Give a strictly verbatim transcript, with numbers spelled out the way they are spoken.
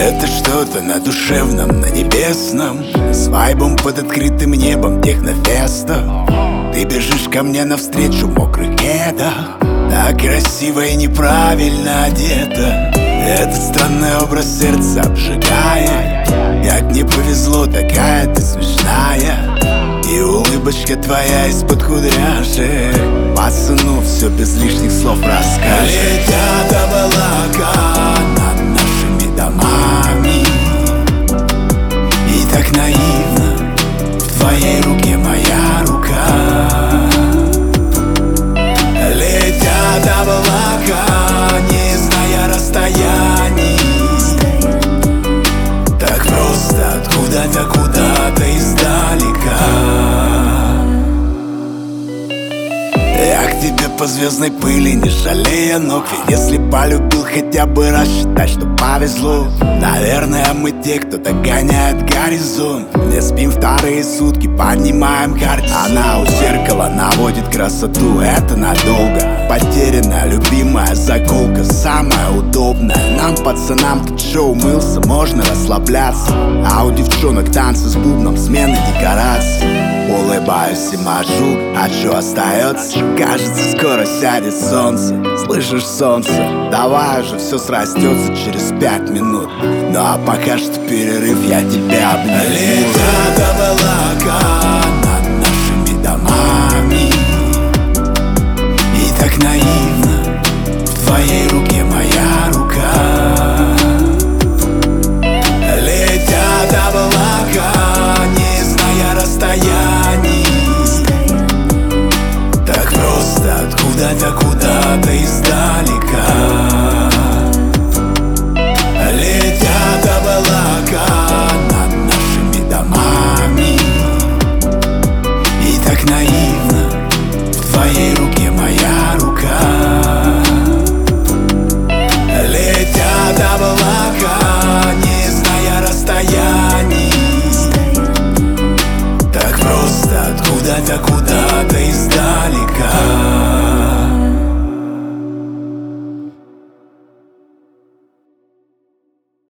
Это что-то на душевном, на небесном, с вайбом под открытым небом технофеста. Ты бежишь ко мне навстречу в мокрых кедах, так красиво и неправильно одета. Этот странный образ сердца обжигает. Как мне повезло, такая ты смешная. И улыбочка твоя из-под кудряшек. Пацану все без лишних слов расскажешь. Летят облака над нашими домами, и так наивно в твоей руке моя рука. Летят облака, не зная расстояний, так просто откуда-то, куда-то издалека. Я к тебе по звездной пыли, не жалея ног. Ведь если полюбил хотя бы раз, считай, что повезло. Наверное, мы те, кто догоняет горизонт. Не спим вторые сутки, поднимаем картину. Она у зеркала наводит красоту, это надолго. Потерянная, любимая заколка, самая удобная. Нам, пацанам, тут шоу мылся, можно расслабляться. А у девчонок танцы с бубном, смены декораций. Улыбаюсь и мажу, а что остается? Кажется, скоро сядет солнце. Слышишь, солнце? Давай уже, все срастется через пять минут. Ну а пока что перерыв, я тебя обниму. Летят облака над нашими домами, и так наивно в твоей руке моя рука. Летят облака, не зная расстояний, так просто откуда-то, куда-то издалека. Летят облака над нашими домами, и так наивно в твоей руке моя рука. Летят облака.